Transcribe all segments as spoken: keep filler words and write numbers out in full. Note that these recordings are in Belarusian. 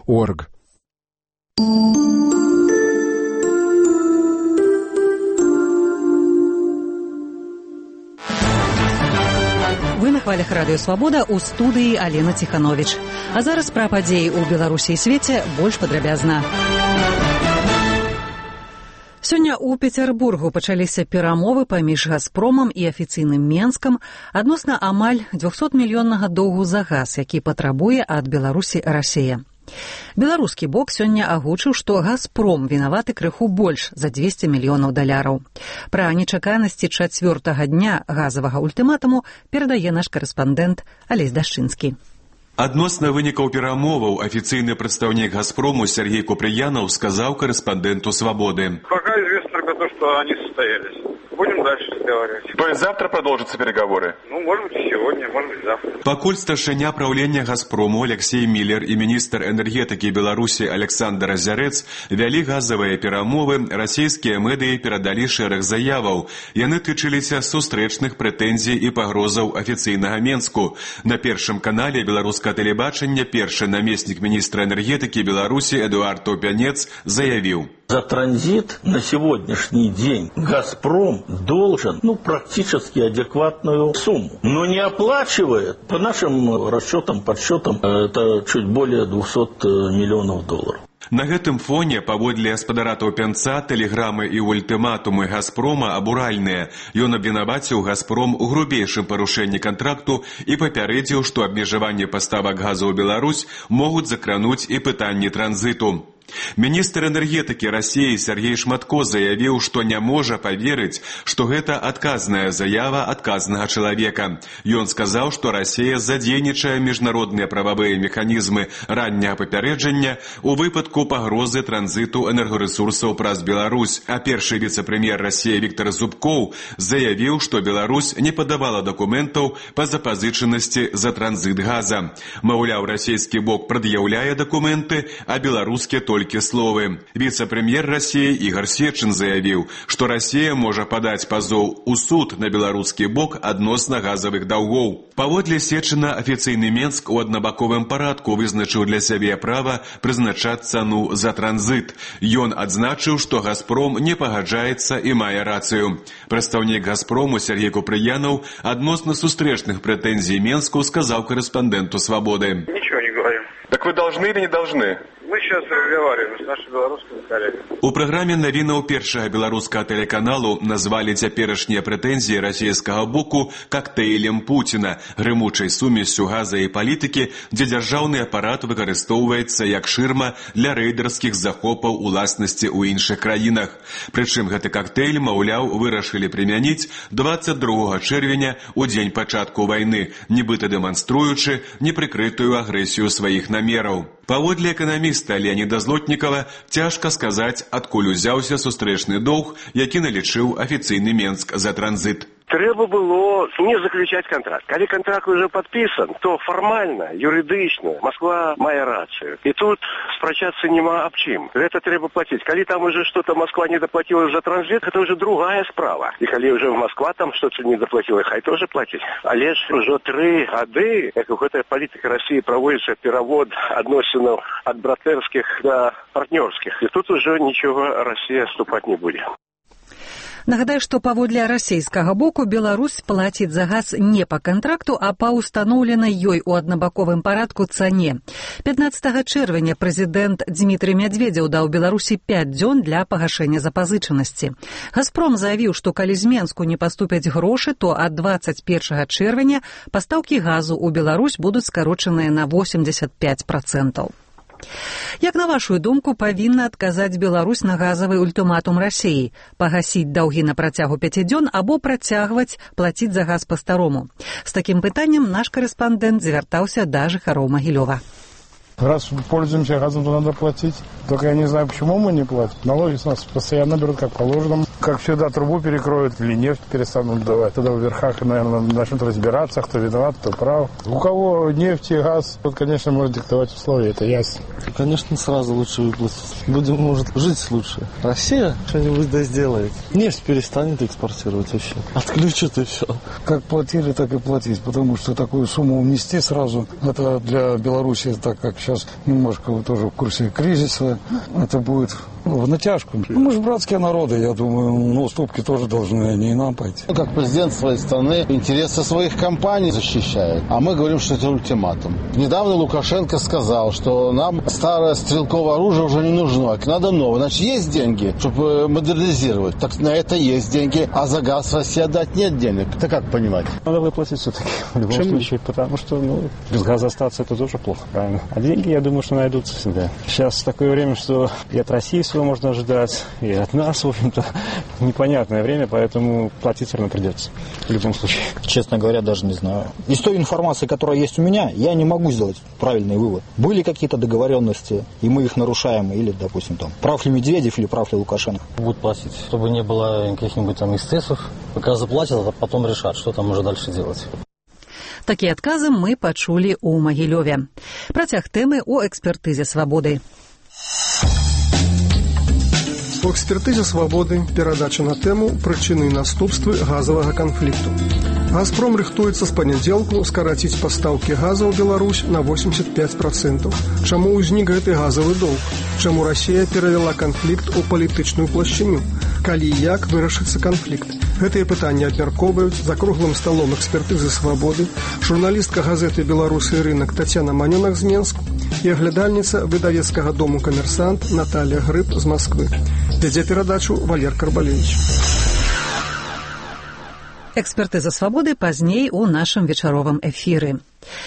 орг. Вы на хвалях радыё «Свабода», у студыі Алена Ціхановіч. А зараз пра падзеі ў Беларусі і свеце больш падрабязна. Сёння ў Пецярбургу пачаліся перамовы паміж «Газпромам» і афіцыйным Менскам адносна амаль двухсотмільённага доўгу за газ, які патрабуе ад Беларусі Расія. Беларускі бок сёння агучыў, што «Газпром» вінаваты крыху больш за дзвесце мільёнаў даляраў. Пра нечаканасці чацвёртага дня газавага ультыматуму перадае наш корэспандэнт Алесь Дашчынскі. Адносна вынікаў перамоваў афіцыйны прадстаўнік «Газпрому» Сергей Купрыянов сказаў корэспандэнту «Свободы». Пока известно только то, что они состоялись. Будем дальше разговаривать. То есть завтра продолжатся переговоры? Ну, может быть, сегодня, может быть, завтра. Пакуль старшыня праўлення «Газпрому» Алексей Миллер і міністр энергетыкі Беларусі Александр Азярэц вялі газавыя перамовы, расійскія медыі перадалі шэраг заяваў. Яны тычыліся сустрэчных прэтэнзій і пагрозаў афіцыйнага Менску. На першым канале беларускага тэлебачання першы намеснік міністра энергетыкі Беларусі Эдуард Топянец заявіў: за транзит на сегодняшний день «Газпром» должен, ну, практически адекватную сумму. Но не оплачивает, по нашим расчетам, подсчетам, это чуть более двухсот миллионов долларов. На гэтым фоне, паводле гаспадара Топянца, тэлеграмы і ультыматумы «Газпрома» абуральныя. Ён абвінаваціў «Газпром» у грубейшым парушэнні кантракту і папярэдзіў, што абмежаванне паставак газу ў Беларусь могуць закрануць і пытанні транзіту. Міністр энергетыкі Расіі Сергей Шматко заявіў, што не можа паверыць, што гэта адказная заява адказнага чалавека. Ён сказаў, што Расія задзейнічае міжнародныя прававыя механізмы ранняга папярэджання у выпадку пагрозы транзіту энергарэсурсаў праз Беларусь. А першы віцэ-прэм'ер Расіі Віктор Зубкоў заявіў, што Беларусь не падавала дакументаў па запазычанасці за транзіт газа. Маўляў, расійскі бок прад'яўляе дакументы, а беларускі толькі словы. Віцэ-прэм'ер Расіі Ігор Сечин заявіў, што Расія можа падаць пазоў у суд на беларускі бок адносна газавых даўгоў. Паводле Сечина, афіцыйны Менск у аднабаковым парадку вызначыў для сябе права прызначаць цану за транзіт. Ён адзначыў, што «Газпром» не пагаджаецца і мае рацыю. Прадстаўнік «Газпрому» Сергей Купрыянов адносна сустрэчных прэтэнзій Менску сказаў корэспандэнту «Свободы». Ничего не говорим. Так вы должны или не должны? Мы сейчас разговариваем с нашими белорусскими коллегами. У праграме навінаў першага беларускага тэлеканалу назвалі цяперашнія прэтэнзіі расійскага боку «коктейлем Пуціна», грымучай сумессю газа і палітыкі, дзе дзяржаўны апарат выкарыстоўваецца як шырма для рэйдэрскіх захопаў уласнасці ў іншых краінах. Прычым гэты коктейль, маўляў, вырашылі прымяніць дваццаць другога чэрвеня у дзень пачатку вайны, нібыта дэманструючы непрыкрытую агрэсію сваіх намераў. Паводле эканаміста Леаніда Злотнікава цяжка сказаць, адкуль узяўся сустрэчны доўг, які налічыў афіцыйны Менск за транзит. Трэба было не заключаць контракт. Калі контракт уже подписан, то формально, юридычна Москва мае рацыю. І тут спрачацца няма аб чым. Гэта трэба платіць. Калі там уже что-то Москва не доплатила за транзит, это уже другая справа. І калі уже Москва там что-то не доплатила, хай тоже платіць. Але ж ужо тры гады, як у гэтай палітыка России праводзіцца перавод адносінаў ад братэрскіх да партнёрскіх. І тут уже нічога Россия ступаць не будзе. Нагадаю, што паводле расійскага боку Беларусь плаціць за газ не па кантракту, а па ўстаноўленай ёй у аднабаковым парадку цане. пятнаццатага чэрвеня прэзідэнт Дмітрый Мядзведзеў даў Беларусі пяць дзён для пагашэння запазычанасці. «Газпром» заявіў, што калі з Менску не паступяць грошы, то ад дваццаць першага чэрвеня пастаўкі газу ў Беларусь будуць скарочаныя на восемьдесят пять процентаў. Як на вашу думку, павінна адказаць Беларусь на газавы ультыматум Расіі, пагасіць даўгі на працягу пяці дзён або працягваць плаціць за газ па-старому? З такім пытаннем наш корэспандэнт звяртаўся да жыхароў Магілёва. Раз пользуемся газом, то надо платить. Только я не знаю, почему мы не платим. Налоги с нас постоянно берут как положено. Как всегда, трубу перекроют или нефть перестанут давать. Тогда в верхах, наверное, начнут разбираться, кто виноват, кто прав. У кого нефть и газ, вот, конечно, может диктовать условия, это ясно. Конечно, сразу лучше выплатить. Будем, может, жить лучше. Россия что-нибудь да сделает. Нефть перестанет экспортировать вообще. Отключат и все. Как платили, так и платить, потому что такую сумму внести сразу, это для Беларуси, так как сейчас немножко вы тоже в курсе кризиса, это будет в натяжку. Мы же братские народы, я думаю, на уступки тоже должны они и нам пойти. Как президент своей страны интересы своих компаний защищает, а мы говорим, что это ультиматум. Недавно Лукашенко сказал, что нам старое стрелковое оружие уже не нужно, надо новое. Значит, есть деньги, чтобы модернизировать, так на это есть деньги, а за газ России отдать нет денег. Это как понимать? Надо выплатить все-таки в любом Почему? случае, потому что ну, без газа остаться это тоже плохо, правильно? А деньги, я думаю, что найдутся всегда. Сейчас такое время, что и от России всего можно ожидать, и от нас, в общем-то, непонятное время, поэтому платить все равно придется в любом случае. Честно говоря, даже не знаю. Из той информации, которая есть у меня, я не могу сделать правильный вывод. Были какие-то договоренности, и мы их нарушаем, или, допустим, там, прав ли Медведев или прав ли Лукашенко? Будут платить, чтобы не было каких-нибудь там эксцессов. Пока заплатят, а потом решат, что там уже дальше делать. Такія адказы мы пачулі ў Магілёве. Працяг тэмы ў экспертызе свабоды. У экспертызе свабоды перадача на тэму прычыны і наступствы газавага канфлікту. «Газпром» рыхтуецца з панядзелку скараціць пастаўкі газа ў Беларусь на восемьдесят пять процентов. Чаму ўзнік гэты газавы доўг? Чаму Расія перавяла канфлікт у палітычную плашчыню? Калі і як вырашыцца канфлікт? Гэтыя пытанні абмяркоўваюць за круглым сталом экспертызы свабоды журналістка газеты «Беларусы і рынок» Тацяна Манёнак з Менску і аглядальніца выдавецкага дому «Камерсант» Наталья Грыб з Москвы. Вядзе перадачу Валер Карбалевич. Экспертыза свабоды пазней у нашым вечаровым эфіры.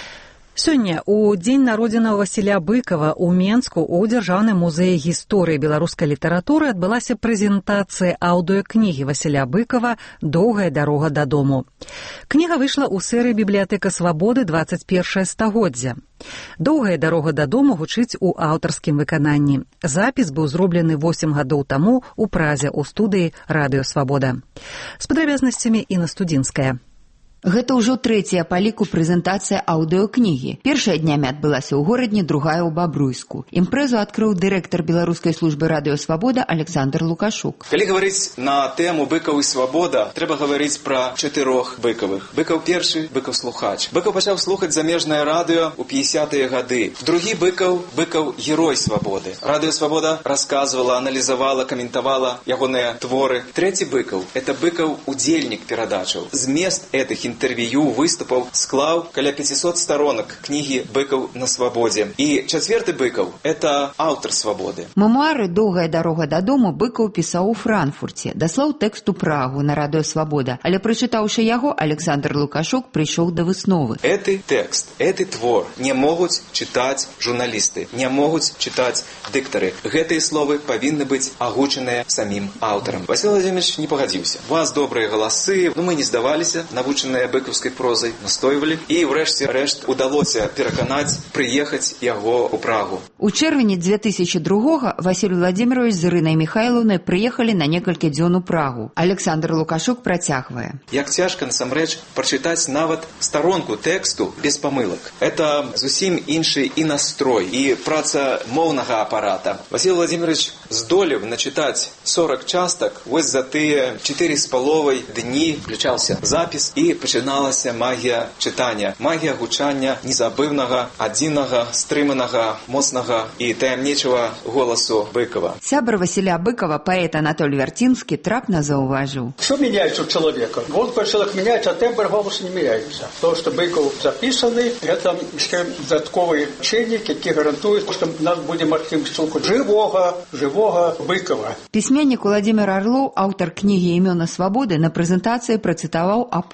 Сёння, у дзень народзінаў Васіля Быкова ў Менску ў Дзяржаўным музеі гісторыі беларускай літаратуры адбылася прэзентацыя аўдыёкнігі Васіля Быкова «Доўгая дарога дадому». Кніга выйшла ў серыі «Бібліятэка свабоды двадцать першае стагоддзя». «Доўгая дарога дадому» гучыць у аўтарскім выкананні. Запіс быў зроблены восемь гадоў таму ў Празе ў студыі «Радыё Свабода». З падрабязнасцямі Інна Студзінская. Гэта ўжо трэцяя па ліку прэзентацыя аўдыёкнігі. Першая днямі адбылася ў горадні, другая ў Бабруйску. Імпрэзу адкрыў дырэктар беларускай службы радыё «Свабода» Александр Лукашук. Калі гаварыць на тэму «Быкаў і свабода», трэба гаварыць пра чатырох быкавых. Быкаў першы, быкаў слухач. Быкаў пачаў слухаць замежнае радыё ў пятидесятые гады. Другі быкаў, быкаў герой свабоды. Радыё «Свабода» расказвала, аналізавала, каментавала ягоныя творы. Трэці быкаў – это быкаў удзельнік перадачаў. Змест гэтых интервью, выступаў, склаў каля пятьсот сторонок кнігі «Быкаў на свабодзе». І чацвёрты быкаў – это аўтар свабоды. Мемуары «Доўгая дарога дадому» Быкаў пісаў у Франкфурце, даслаў тэкст у Прагу на радыё «Свабода». Але прачытаўшы яго, Александр Лукашук прыйшоў да высновы. Гэты тэкст, гэты твор не могуць чытаць журналісты, не могуць чытаць дыктары. Гэтыя словы павінны быць агучаныя самім аўтарам. Васіль Владимирович не пагадзіўся. У вас добрыя галасы, но мы не здаваліся, навучаныя быкаўскай прозай, настойвалі, і ўрэшце рэшт удалося пераканаць прыехаць яго ў Прагу. У чэрвені две тысячи другога Васіль Владимирович з Ірынай Михайлаўнай прыехалі на некалькі дзён у Прагу. Александр Лукашук працягвае. Як цяжка насамрэч прачытаць нават старонку тэксту без памылак. Это зусім іншы і настрой, і праца моўнага апарата. Васіль Владимирович здолеў начытаць сорок частак, вось за тыя чатыры з паловай дні включаўся запіс і пачыналася магія чытання, магія гучання незабыўнага, адзінага, стрыманага, моцнага і таямнічага голасу Быкова. Сябр Васіля Быкова, паэт Анатоль Вярцінскі, трапна заўважыў. Что меняется у человека? Вот человек меняется, а тембр голоса не меняется. То, что Быков записаны, это еще додатковые учебники, которые гарантуют, что мы будем архив ссылку живого, живого Быкова. Пісьменнік Владимир Орлов, аўтар кнігі «Імёна свабоды», на прэзентацыі працытаваў аповед пра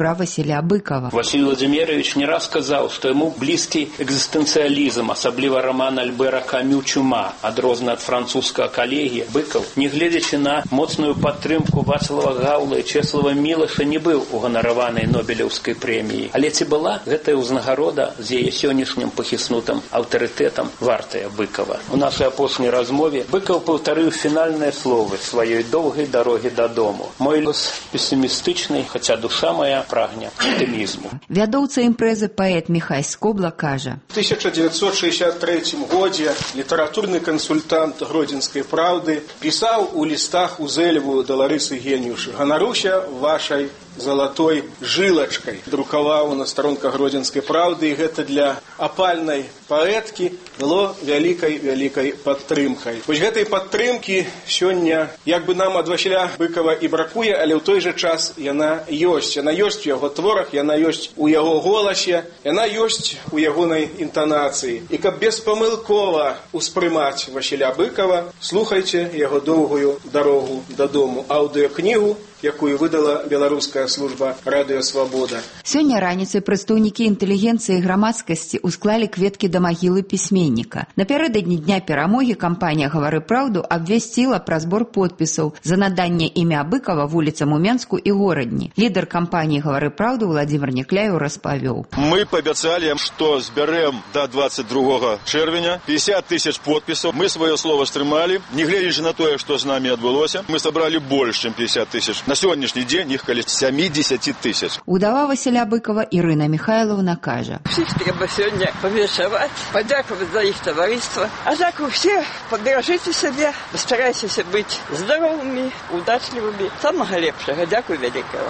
пра Васіля Быкова. Василий Владимирович не раз сказал, что ему близкий экзистенциализм, особливо роман Альбера Камю «Чума», адрознен от французского коллеги. Быков, не глядячи на моцную падтрымку Вацлава Гаула и Чеслава Мілаша, не был уганараванай Нобелевской премией. Але ці была гэтая ўзнагарода з яе сённяшнім пахіснутым аўтарытэтам вартая Быкова? У нашай апошняй размове Быков паўтарыў фінальныя словы сваёй доўгай дарогі дадому. Мой лёс пессімістычны, хаця душа моя прагне аптымізму. Вядоўца імпрэзы паэт Міхай Скобла кажа: В тысяча девятьсот шестьдесят третьем году литературный консультант Гродзенской правды писал у листах Узелеву до Ларисы Гениуш: «Ганаруся вашей золотой жилочкой». Друкаваў на сторонках Гродзенской правды, и это для опальной поэтки было великой-великой падтрымкай. Вось гэтай падтрымки сёння, як бы нам ад Васіля Быкова і бракуе, але ў той же час яна ёсць. Яна ёсць у яго творах, яна ёсць у яго голасе, яна ёсць у ягонай інтанацыі. І каб беспамылкова успрымаць Васіля Быкова, слухайце яго доўгую дарогу дадому, аўдыёкнігу, якую выдала беларуская служба радыё «Свабода». Сёння раніцай прадстаўнікі інтэлігенцыі і грамадскасці усклалі кветкі да магілы пісьменніка. Напярэдадні дня перамогі кампанія «Гавары праўду» абвясціла пра збор подпісаў за наданне імя Быкова вуліцам у Менску і горадні. Лідар кампаніі «Гавары праўду» Владзімир Некляеў распавёў: Мы паабяцалі, што збярэм да двадцать другога чэрвеня пятьдесят тысяч подпісаў. Мы сваё слова стрымалі. Не гледзячы на тое, што з намі адбылося, мы сабралі больш, чым пятьдесят тысяч. На сённяшні дзень іх каля семьдесят тысяч. Удава Васіля Быкова Ірына Михайловна кажа: Всіх треба сьогодні павіншаваць, падзякаваць за іх таварыства. А так усе падберажыце сябе, старайцеся быць здаровымі, удачлівымі. Самага лепшага. Дзякуй вялікага.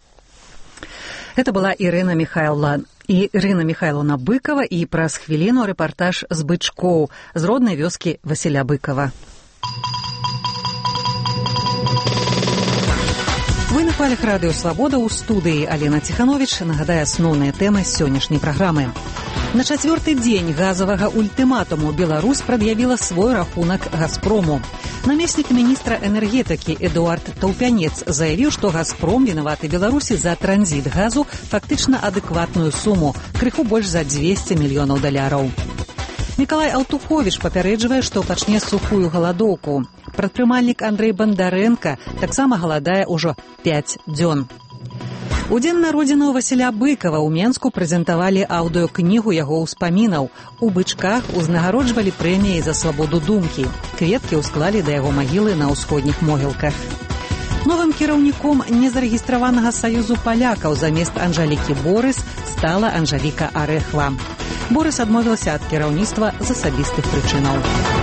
Это была Ірына Михайловна. І Ірына Михайловна Быкова, і праз хвіліну рэпартаж з Бычкоў, з роднай вёскі Васіля Быкова. Вы на хвалях радыё «Свабода», ў студыі Алена Ціхановіч нагадае асноўныя тэмы сённяшняй праграмы. На чацвёрты дзень газавага ультыматуму Беларусь прад'явіла свой рахунак «Газпрому». Намеснік міністра энергетыкі Эдуард Таўпянец заявіў, што «Газпром» вінаваты Беларусі за транзіт газу фактычна адэкватную суму, крыху больш за двести мільёнаў даляраў. Мікалай Алтуховіч папярэджвае, што пачне сухую галадоўку. Прадпрымальнік Андрэй Бандарэнка таксама галадае ўжо пяць дзён. У дзень народзінаў Васіля Быкова ў Менску прэзентавалі аўдыёкнігу яго ўспамінаў. У Бычках узнагароджвалі прэміяй за свабоду думкі. Кветкі ўсклалі да яго магілы на ўсходніх могілках. Новым кіраўніком незарэгістраванага саюзу палякаў замест Анжалікі Борыс стала Анжаліка Арэхва. Борыс адмовіўся ад кіраўніцтва з асабістых прычынаў.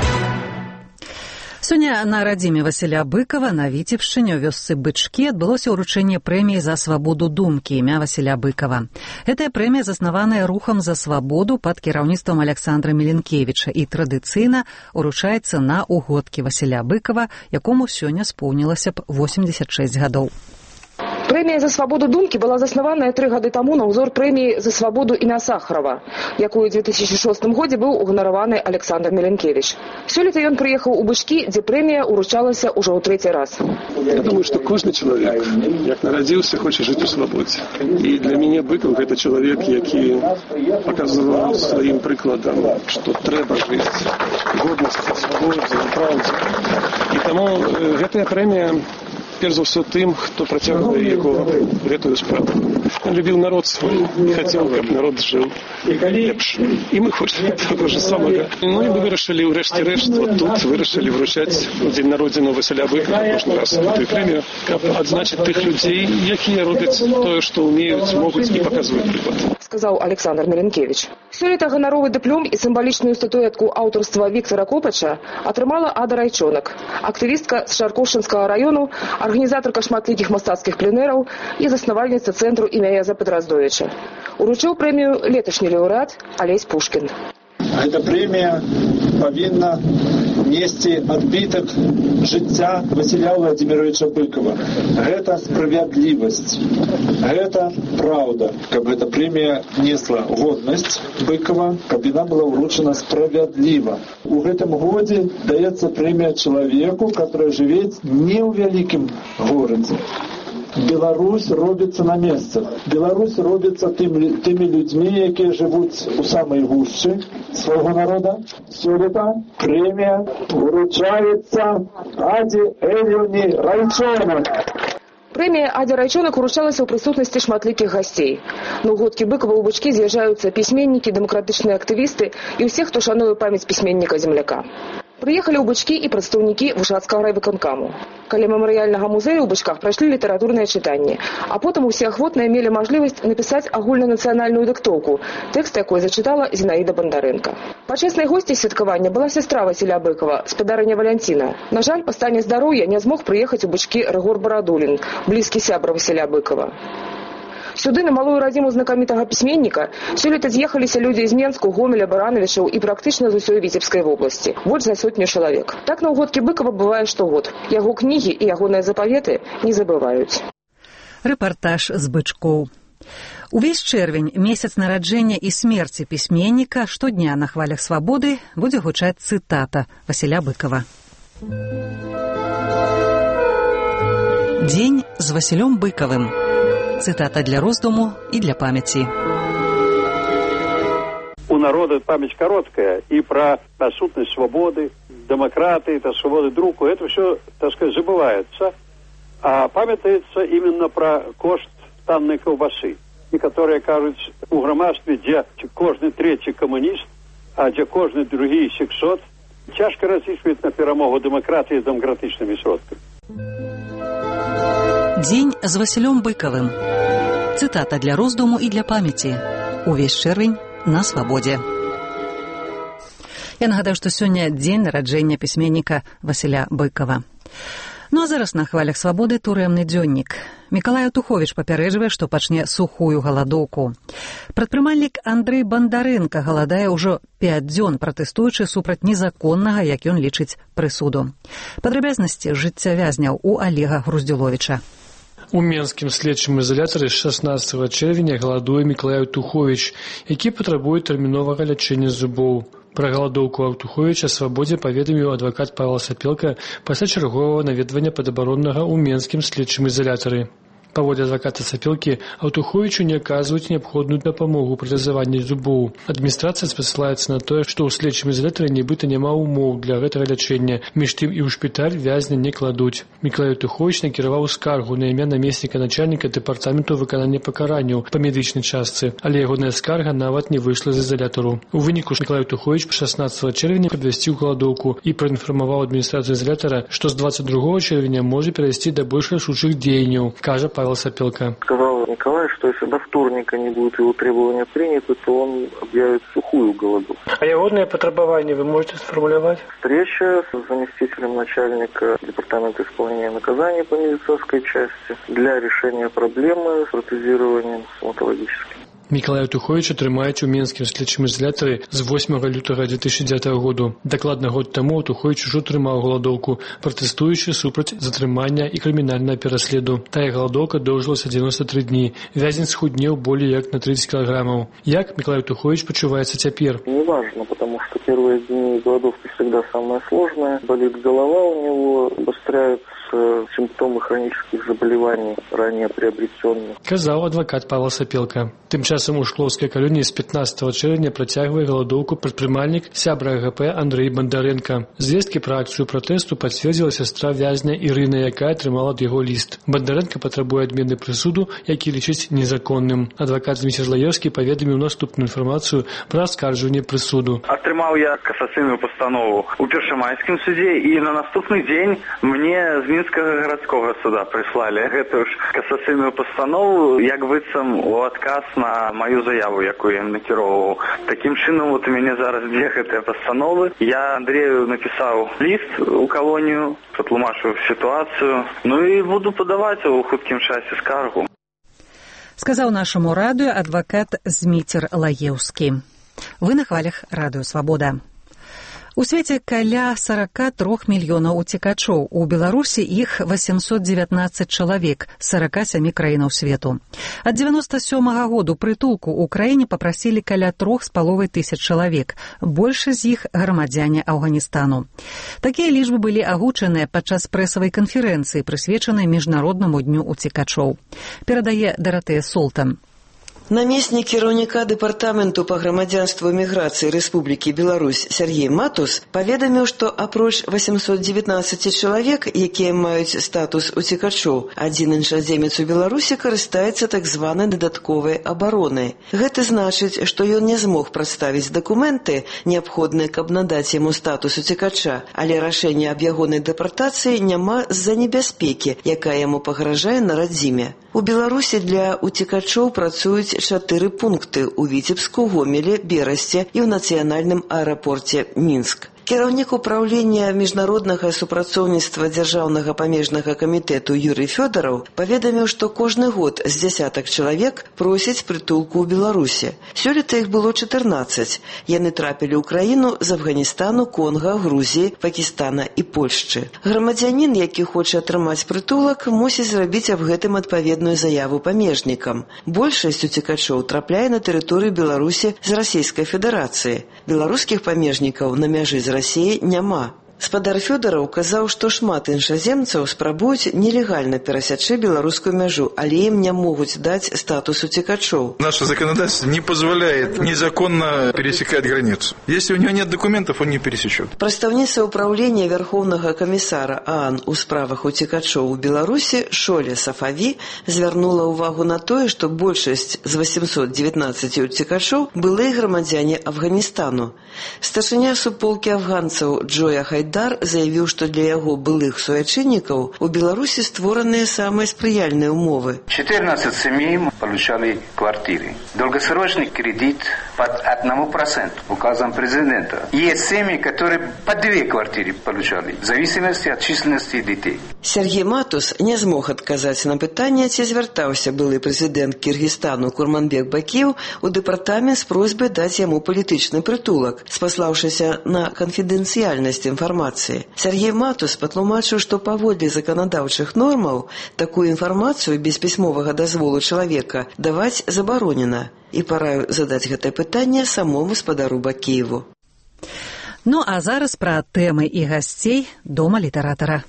Сёння на радзіме Васіля Быкова на Віцебшчыне ў вёсцы Бычкі адбылося ўручэнне прэміі за свабоду думкі імя Васіля Быкова. Гэтая прэмія заснаваная рухам за свабоду пад кіраўніцтвам Александра Міленкевіча і традыцыйна уручаецца на угодкі Васіля Быкова, якому сёння споўнілася б восемьдесят шесть гадоў. Прэмія за свабоду думкі была заснаваная тры гады таму на ўзор прэміі за свабоду імя Сахарова, якую ў две тысячи шостым годзе быў уганараваны Александр Міленкевич. Сёлета ён прыехаў у Бычкі, дзе прэмія уручалася ўжо ў трэці раз. Я думаю, што кожны чалавек, як нарадзіўся, хоча жыць у свабодзе. І для мяне Быкаў гэта чалавек, які паказваў сваім прыкладам, што трэба жыць годнасці, свабодзе, праўдзе. І таму гэтая прэмія перш за ўсё тым, хто працягвае яго гэтую справу. Ён любіў народ свой і хацеў, каб народ жыў лепш. І мы хочам таго ж самага. Ну і мы вырашылі ў рэшце рэшт, вот тут вырашылі вручаць у дзень народзінаў Васіля Быкова кожны раз гэтую прэмію, каб адзначыць тых людзей, якія робяць тое, што ўмеюць, могуць і паказваюць прыклад. Сказаў Александр Міленкевич. Сёлета ганаровы дыплом і сімвалічную статуэтку аўтарства Віктара Копача атрымала Ада Райчонак, актывістка з Шаркоўшчынскага раёну, арганізатарка шматлікіх мастацкіх пленэраў і заснавальніца цэнтру імя Яза Петраздовіча. Уручыў прэмію леташні лаўрэат Алесь Пушкін. Гэта прэмія павінна несці адбітак жыцця Васіля Владимировича Быкова. Гэта справядлівасць, гэта праўда. Каб эта прэмія несла годнасць Быкова, каб яна была ўручана справядліва. У гэтым годзе даецца прэмія чалавеку, который жыве не ў вялікім горадзе, Беларусь робіцца на месцах. Беларусь робіцца тым, тымі людзьмі, якія жывуць у самай гушчы свайго народа. Сёлета прэмія вручаецца Аде Эльоне Райчонак. Прэмія Адзе Райчонак уручалася ў прысутнасці шматлікіх гасцей. На ўгодкі Быкова ў Бычкі з'язджаюцца пісьменнікі, дэмакратычныя актывісты і ўсе, хто шануе памяць пісьменніка-земляка. Прыехалі ў Бычкі і прадстаўнікі Вышацкага райвыканкаму. Каля мемарыяльнага музея ў Бычках прайшлі літаратурныя чытанні, а потым усе ахвотныя мелі мажлівасць напісаць агульнанацыянальную дыктоўку, тэкст якой зачытала Зінаіда Бандарэнка. Пачэснай госцяй святкавання была сястра Васіля Быкова, спадарыня Валянціна. На жаль, па стане здароўя не змог прыехаць у Бычкі Рыгор Барадулін, блізкі сябра Васіля Быкова. Сюды, на малую радзіму знакамітага пісьменніка, сёлета з'ехаліся людзі з Менску, Гомеля, Баранавічаў і практычна з усёй Віцебскай вобласці. Больш за сотню чалавек. Так на ўгодкі Быкова бывае штогод. Яго кнігі і ягоныя запаветы не забываюць. Рэпартаж з Бычкоў. Увесь чэрвень, месяц нараджэння і смерці пісьменніка, штодня на хвалях свабоды будзе гучаць цытата Васіля Быкова. Дзень з Васілём Быкавым. Цитата для роздуму и для памяти. У народа память короткая, и про сутность свободы, демократы, это свободы друку, это все, так сказать, забывается. А памятается именно про кошт танной колбасы, и которые кажутся у громадстве, где каждый третий коммунист, а где каждый другие сексот, тяжко различивает на перемогу демократии с демократичными сродками. Дзень з Васілём Быкавым. Цытата для роздуму і для памяці. Увесь чэрвень на свабодзе. Я нагадаю, што сёння дзень нараджэння пісьменніка Васіля Быкава. Ну а зараз на хвалях свабоды турэмны дзённік. Мікалай Аўтуховіч папярэджвае, што пачне сухую галадоўку. Прадпрымальнік Андрэй Бандарэнка галадае ўжо пяць дзён, пратэстуючы супраць незаконнага, як ён лічыць, прысуду. Падрабязнасці жыцця вязняў у Алега Груздзюловіча. У Менскім следчым ізалятары з шаснаццатага чэрвеня галадуе Мікалай Аўтуховіч, які патрабуе тэрміновага лячэння зубоў. Пра галадоўку Аўтуховіча свабодзе паведаміў адвакат Павел Сапелка пасля чарговага наведвання падабароннага ў Менскім следчым ізалятары. Паводле адваката Сапелкі, Аўтуховічу не аказваюць неабходную дапамогу пры разаванні зубоў. Адміністрацыя спасылаецца на тое, што ў следчым ізалятары нібыта няма ўмоў для гэтага лячэння. Між тым і ў шпіталь вязня не кладуць. Мікалай Аўтуховіч накіраваў скаргу на імя намесніка начальніка дэпартаменту выканання пакаранняў па медычнай частцы, але ягоная скарга нават не выйшла з ізалятару. У выніку Мікалай Аўтуховіч шаснаццатага чэрвеня абвясціў галадоўку і праінфармаваў адміністрацыю ізалятара, што з дваццаць другога чэрвеня можа перайсці да больш рашучых дзеянняў, кажа Павел Сапелка. Сказал Николай, что если до вторника не будут его требования приняты, то он объявит сухую голодовку. А ягодные потребования вы можете сформулировать? Встреча с заместителем начальника департамента исполнения наказаний по медицинской части для решения проблемы с протезированием стоматологическим. Мікалай Аўтуховіча трымаюць у Менскім следчым ізалятары з восьмага лютага дзве тысячы дзевятага году. Дакладна год таму Аўтуховіч ужо трымаў галадоўку, пратэстуючы супраць затрымання і крымінальнага пераследу. Тая галадоўка доўжылася дзевяноста тры дні. Вязень схуднеў болей як на тридцать килограммов. Як Мікалай Аўтуховіч пачуваецца цяпер? Неважно, потому что первые дни голодовки всегда самое сложное. Болит голова у него, обостряются симптомы хронических заболеваний, ранее приобретенных. Казаў адвакат Павел Сапелка. Тым часам у Шклоўскай калоніі з пятнаццатага чэрвеня працягвае галадоўку прадпрымальнік сябра АГП Андрэй Бандарэнка. Звесткі пра акцыю пратэсту пацвердзіла сястра вязня Ірына, якая атрымала ад яго ліст. Бандарэнка патрабуе адмены прысуду, які лічыць незаконным. Адвакат Зміцер Злаеўскі паведаміў наступную інфармацыю пра аскарджванне прысуду. Атрымаў я касацыйную пастанову ў першамайскім судзе, і на наступны дзень мне з Мінскага гарадскога суда прыслалі гэтую ж касацыйную пастанову, як быццам у адказ на мою заяву, якую я накіроўваў. Такім чынам, вот у мяне зараз дзве гэтыя пастановы. Я Андрею напісаў ліст у калонію, патлумачыў сітуацыю, ну і буду падаваць у хуткім часе скаргу. Сказаў нашаму радыё адвакат Зміцер Лаеўскі. Вы на хвалях радыё Свабода. У свеце каля сорок три мільёнаў уцекачоў. У Беларусі іх восемьсот девятнадцать чалавек з сорок семь краінаў свету. Ад девяносто сёмага году прытулку ў краіне папрасілі каля трох з паловай тысяч чалавек. Большасць з іх грамадзяне Афганістану. Такія лічбы былі агучаныя падчас прэсавай канферэнцыі, прысвечанай міжнароднаму дню уцекачоў. Перадае Даратыя Солтан. Намеснік кіраўніка дэпартаменту па грамадзянству і міграцыі Рэспублікі Беларусь Сергей Матус паведаміў, што апроч восемьсот девятнадцать чалавек, якія маюць статус уцекачоў, адзін іншаземец у Беларусі карыстаецца так званай дадатковай абаронай. Гэта значыць, што ён не змог прадставіць дакументы, неабходныя, каб надаць яму статус уцекача, але рашэння аб ягонай дэпартацыі няма з-за небяспекі, якая яму пагражае на радзіме. У Беларусі для уцекачоў працуюць чатыры пункты ў Віцебску, Гомелі, Берасці і ў нацыянальным аэрапорце Мінск. Кіраўнік управлення міжнароднага супрацоўніцтва дзяржаўнага памежнага камітэту Юрый Фёдараў паведаміў, што кожны год з дзясятак чалавек просяць прытулку ў Беларусі. Сёлета іх было чатырнаццаць. Яны трапілі ў краіну з Афганістану, Конга, Грузіі, Пакістана і Польшчы. Грамадзянін, які хоча атрымаць прытулак, мусіць зрабіць аб гэтым адпаведную заяву памежнікам. Большасць уцекачоў трапляе на тэрыторыю Беларусі з Расійскай Федэрацыі. Беларускіх памежнікаў на мяжы з Расіі няма. Спадар Фёдараў казаў, што шмат іншаземцаў спрабуюць нелегальна перасячы беларускую мяжу, але им не могут дать статус утекачов. Наше законодательство не позволяет незаконно пересекать границу. Если у него нет документов, он не пересечет. Прадстаўніца ўправлення Верховнага камісара ААН у справах утекачоў у Беларусі Шоле Сафаві звярнула ўвагу на тое, што большасць з восемьсот девятнадцать утекачоў былыя грамадзяне Афганістану. Старшыня суполкі афганцаў Джоя Хайдар заявіў, што для яго былых суайчыннікаў у Беларусі створаныя самыя спрыяльныя ўмовы. четырнадцать семей получали квартиры. Долгосрочный кредит под один процент указом президента. Есть семьи, которые по две квартиры получали, в зависимости от численности детей. Сергей Матус не змог адказаць на пытанне, ці звяртаўся былы прэзідэнт Кіргізстану Курманбек Бакиев у дэпартамент з просьбай даць яму палітычны прытулак, спаслаўшыся на канфідэнцыяльнасць інфармацыі. Сергей Матус патлумачыў, што паводле заканадаўчых нормаў такую інфармацыю без пісьмовага дазволу чалавека даваць забаронена. І параю задаць гэтае пытанне самому спадару Бакіеву. Ну а зараз пра тэмы і гасцей Дома літаратара.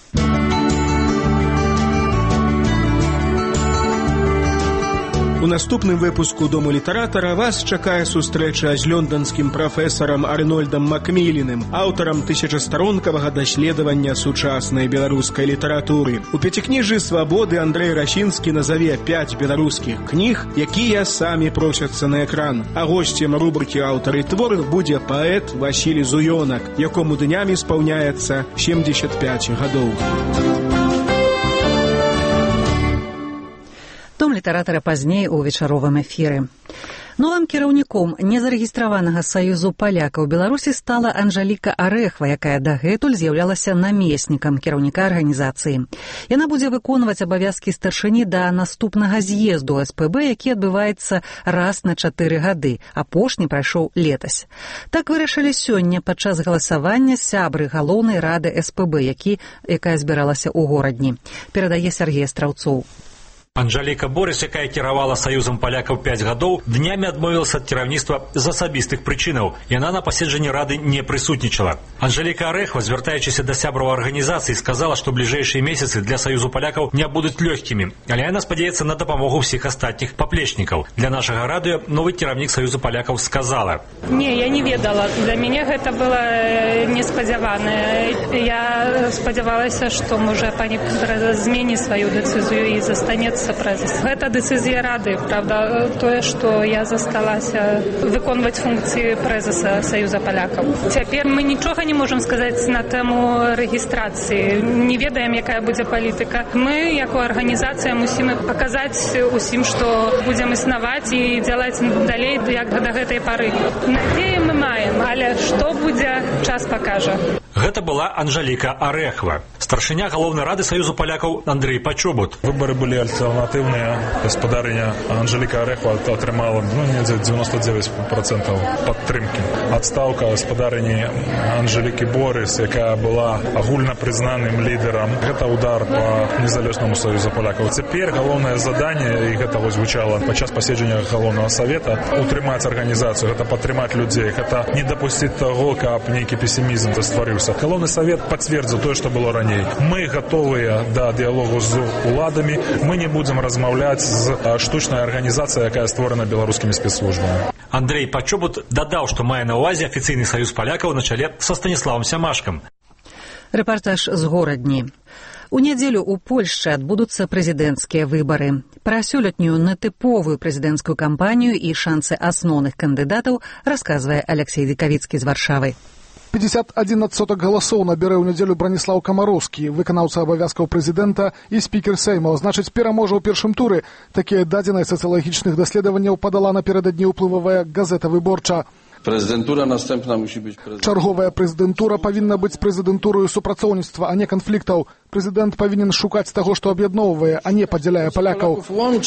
У наступным выпуску Дому літаратара вас чакае сустрэча з лёнданскім прафесарам Арнольдам Макміліным, аўтарам тысячастаронкавага даследавання сучаснай беларускай літаратуры. У пяцікніжжы «Свабоды» Андрэй Рашінскі назаве пяць беларускіх кніг, якія самі просяцца на экран. А госцем рубрыкі «Аўтары твораў» будзе паэт Васіль Зуёнак, якому днямі спаўняецца семьдесят пять гадоў. Дом літаратара пазней у вечаровым эфіры. Новым кіраўніком незарэгістраванага саюзу палякаў Беларусі стала Анжаліка Арэхва, якая дагэтуль з'яўлялася намеснікам кіраўніка арганізацыі. Яна будзе выконваць абавязкі старшыні да наступнага з'езду эс пэ бэ, які адбываецца раз на чатыры гады, апошні прайшоў летась. Так вырашылі сёння падчас галасавання сябры галоўнай рады эс пэ бэ, які, якая збіралася ў горадні. Перадае Сергей Страўцоў. Анжаліка Борыс, якая кіравала саюзам палякаў пяць гадоў, днямі адмовілася ад кіраўніцтва з асабістых прычынаў. Яна на паседжанні рады не прысутнічала. Анжаліка Арэхва, звяртаючыся да сябраў арганізацыі, сказала, што бліжэйшыя месяцы для саюзу палякаў не будуць лёгкімі, але яна спадзяецца на дапамогу ўсіх астатніх паплечнікаў. Для нашага радыё новы кіраўнік саюзу палякаў сказала: Не, я не ведала. Для мяне гэта было неспадзявана. Я спадзявалася, што можа пані зменіць сваю дэцызію і застанецца прэзіс. Гэта дэцызія рады, правда, тое, што я засталася выконваць функцыі прэзіса Саюза палякаў. Цяпер мы нічога не можам сказаць на тэму рэгістрацыі. Не ведаем, якая будзе палітыка. Мы, як арганізацыя, мусім паказаць усім, што будзем існаваць і дзялаць далей, як да гэтай пары. Надзею мы маем, але што будзе, час пакажа. Гэта была Анжаліка Арэхва. Старшыня галоўнай рады Саюзу палякаў Андрэй Пачобут. Выборы были альтернативными. альтэрнатыўныя гаспадарыня Анжеліка Арэхва атрымала ну, дзевяносто девять процентов падтрымкі. Адстаўка гаспадарыні Анжелікі Борыс, якая была агульна прызнаным лідарам, гэта удар по незалежнаму саюзу палякаў. Цяпер галоўнае заданне, і гэта вось гучала падчас паседжання галоўнага савета, утрымаць арганізацыю, гэта падтрымаць людзей, гэта не дапусціць таго, каб нейкі песімізм стварыўся. Галоўны савет пацвердзіў тое, што было раней. Мы гатовыя да дыялогу з уладамі, мы не будзем размаўляць з штучнай арганізацыяй, якая створана беларускімі спецслужбамі. Андрей Пачобут дадаў, што мае на ўвазе афіцыйны саюз палякаў на чале са Станіславам Сямашкам. Рэпартаж з горадні. У нядзелю ў Польшчы адбудуцца прэзідэнцкія выбары. Пра сёлетнюю нетыповую прэзідэнцкую кампанію і шансы асноўных кандыдатаў расказвае Алексей Вікавіцкі з Варшавы. пятьдесят один адсотак галасоў набярэ ў нядзелю Браніслаў Камароўскі, выканаўца абавязкаў прэзідэнта і спікер Сейма. Значыць, пераможа ў першым туры. Такія дадзеныя сацыялагічных даследаванняў падала напярэдадні ўплывавая газета «Выборча». Прэзідэнтура наступна мусіць быць прэзідэнтура. Чарговая прэзідэнтура павінна быць прэзідэнтураю супрацоўніцтва, а не канфліктаў. Прэзідэнт павінен шукаць таго, што аб'ядноўвае, а не падзяляе палякаў.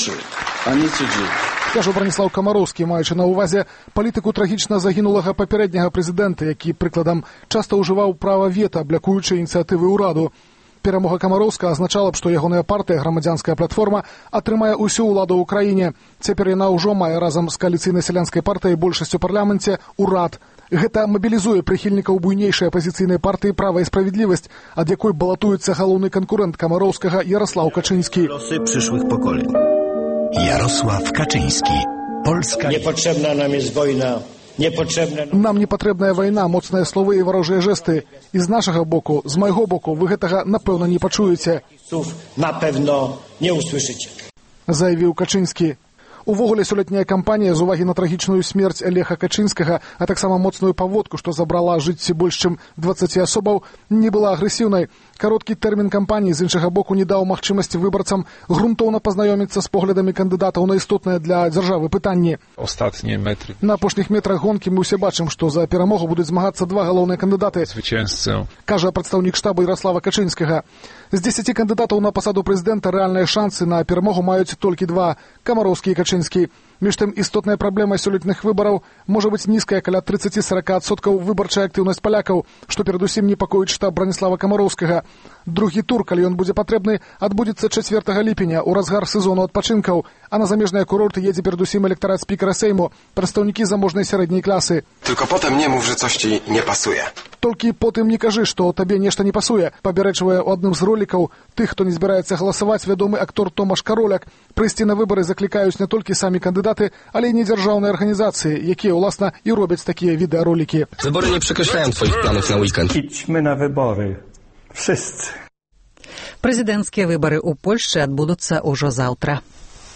Кажа Браніслаў Камароўскі, маючы на ўвазе палітыку трагічна загінулага папярэдняга прэзідэнта, які, прыкладам, часта ўжываў права вета, блякуючы ініцыятывы ўраду. Перамога Камароўска азначала б, што ягоная партыя «Грамадзянская платформа» атрымае ўсю ўладу ў краіне. Цяпер яна ўжо мае разам з кааліцыйнай сялянскай партыяй большасць у парламенце ўрад. Гэта мабілізуе прыхільнікаў буйнейшай апазіцыйнай партыі «Права і справядлівасць», ад якой балатуецца галоўны канкурэнт Камароўскага Ярослаў Качынскі. Лосy przyszłych pokoleń. Jarosław Kaczyński. Polska. Niepotrzebna nam jest wojna. Нам не патрэбная вайна, моцныя словы і варожыя жэсты. І з нашага боку, з майго боку, вы гэтага, напэўна, не пачуеце. Напэўна, не услышыце. Заявіў Качынскі. Увогуле, сёлетняя кампанія з увагі на трагічную смерць Леха Качынскага, а таксама моцную паводку, што забрала жыцці больш чым дваццаці асобаў, не была агрэсіўнай. Кароткі тэрмін кампаніі з іншага боку не даў магчымасці выбарцам грунтоўна пазнаёміцца з поглядамі кандыдатаў на істотныя для дзяржавы пытанні. Астатнія метры. На апошніх метрах гонкі мы ўсе бачым, што за перамогу будуць змагацца два галоўныя кандыдаты. Звычайнцаў. Кажа прадстаўнік штаба Ярослава Качынскага. З дзесяці кандыдатаў на пасаду прэзідэнта рэальныя шансы на перамогу маюць толькі два – Камароўскі і Качынскі. Між тым, істотная праблема сёлетніх выбараў можа быць нізкая каля тридцать-сорок адсоткаў выбарчая актыўнасць палякаў, што перадусім непакоіць штаб Браніслава Камароўскага. Другі тур, калі ён будзе патрэбны, адбудзецца чацвёртага ліпеня ў разгар сезону адпачынкаў, а на замежныя курорты едзе перадусім электарат спікера Сейму, прадстаўнікі заможнай сярэдняй класы. Tylko potem nie mów, że coś ci nie pasuje. Толькі потым не кажы, што табе нешта не пасуе, пабярэчвае ў адным з ролікаў тых, хто не збіраецца галасаваць, вядомы актор Томаш Кароляк. Прыйсці на выбары заклікаюць не толькі самі кандыдаты, але і недзяржаўныя арганізацыі, якія, уласна, і робяць такія відэаролікі. Wybory nie przekreślają twoich planów na weekend. Idźmy na wybory. Wszyscy. Прэзідэнцкія выбары ў Польшчы адбудуцца ўжо заўтра.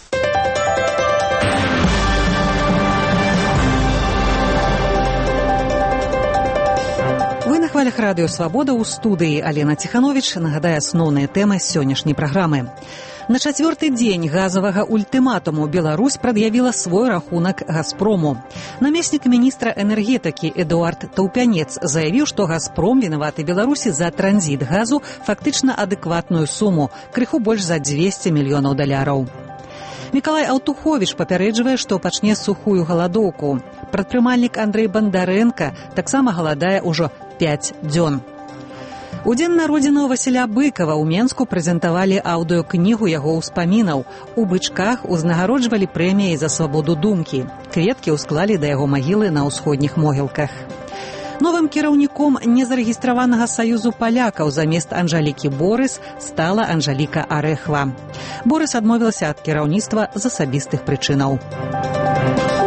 Вы на хвалях радыё «Свабода» ў студыі Алена Ціхановіч нагадае асноўныя тэмы сённяшняй праграмы. На чацвёрты дзень газавага ультыматуму Беларусь прад'явіла свой рахунак «Газпрому». Намеснік міністра энергетыкі Эдуард Таўпянец заявіў, што «Газпром» вінаваты Беларусі за транзіт газу фактычна адэкватную суму, крыху больш за дзвесце мільёнаў даляраў. Мікалай Аўтуховіч папярэджвае, што пачне сухую галадоўку. Прадпрымальнік Андрэй Бандарэнка таксама галадае ўжо пяць дзён. У дзень народзінаў Васіля Быкава ў Менску прэзентавалі аўдыёкнігу яго ўспамінаў. У Бычках узнагароджвалі прэміяй за свабоду думкі. Кветкі ўсклалі да яго магілы на ўсходніх могілках. Новым кіраўніком незарэгістраванага саюзу палякаў замест Анжалікі Борыс стала Анжаліка Арэхва. Борыс адмовілася ад кіраўніцтва з асабістых прычынаў.